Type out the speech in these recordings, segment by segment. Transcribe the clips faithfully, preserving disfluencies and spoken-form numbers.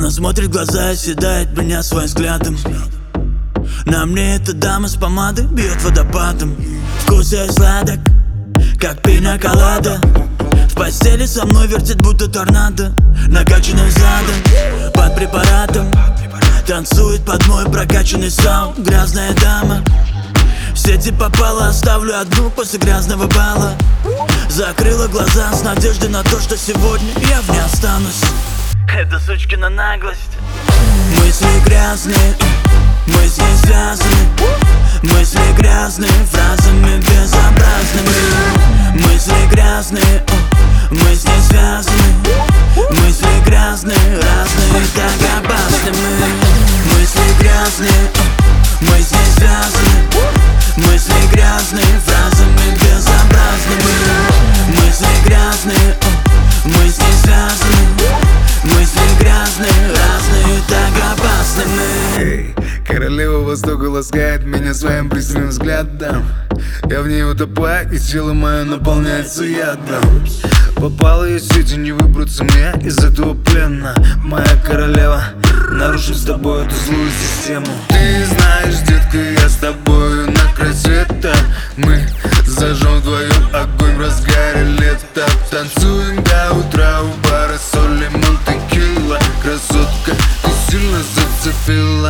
Она смотрит в глаза и съедает меня своим взглядом. На мне эта дама с помадой бьет водопадом. Вкус ее сладок, как пина-колада. В постели со мной вертит будто торнадо. Накачанным задом, под препаратом. Танцует под мой прокачанный саунд. Грязная дама, в сети попала, оставлю одну после грязного бала. Закрыла глаза с надеждой на то, что сегодня я в ней останусь. Это сучкина наглость. Мысли грязные, мы с ней связаны. Мысли грязные, фразами безобразными. Мысли грязные, мы с ней связаны. Мысли грязные, разные, так опасны мы. Мысли грязные, мы с ней связаны. Мысли грязные, фразами безобразными. Мысли грязные, мы с ней связаны. Мысли грязные, разные, так опасны мы. Эй, королева Востока ласкает меня своим пристальным взглядом. Я в ней утопаю, и тело мое наполняется ядом. Попала ее сети, не выбраться мне из этого плена. Моя королева, нарушим с тобой эту злую систему. Ты знаешь, детка, я с тобою на край света. Мы зажжем вдвоем огонь в разгаре лета. Танцуем до утра у бара соль, лимон, текила. Красотка, ты сильно зацепила.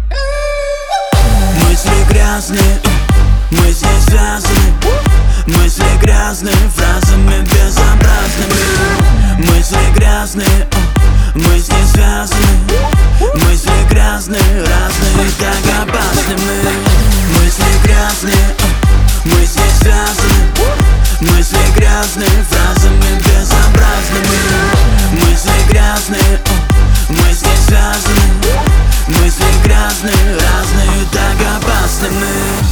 Мысли грязные, мы с ней связаны. Мысли грязные, фразами безобразными. Мысли грязные, мы с ней связаны. Мысли грязные, разные, так опасны мы. Мысли грязные, мы с ней связаны. Мысли грязные, фразами безобразными. Мысли грязные, мы с ней связаны. Мысли грязные, разные, так опасны мы.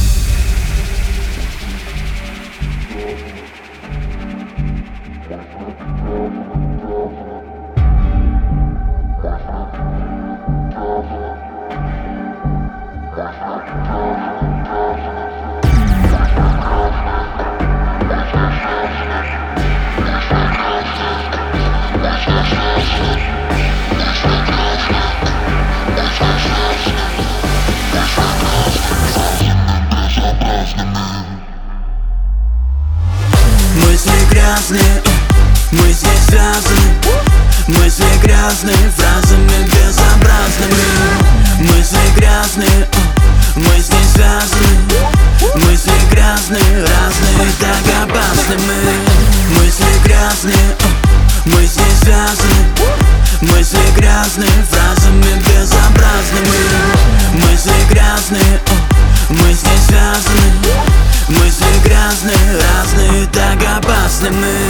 Мысли грязные, мы с ней связаны. Мысли грязные, фразами безобразными. Мысли грязные, мы с ней связаны. Мысли грязные, разные, так опасны мы. Мысли грязные, мы с ней связаны. Мысли грязные, фразами безобразными. Мысли грязные, мы с ней связаны. Мысли грязные, разные, так опасны мы.